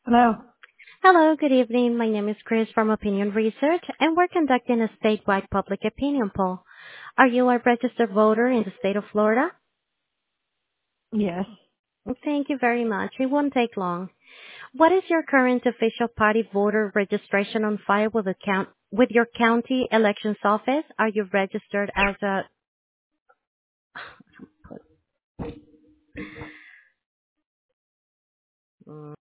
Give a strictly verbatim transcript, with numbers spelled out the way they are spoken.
Hello. Hello, good evening. My name is Chris from Opinion Research, and we're conducting a statewide public opinion poll. Are you a registered voter in the state of Florida? Yes. Thank you very much. It won't take long. What is your current official party voter registration on file with the count with your county elections office? Are you registered as a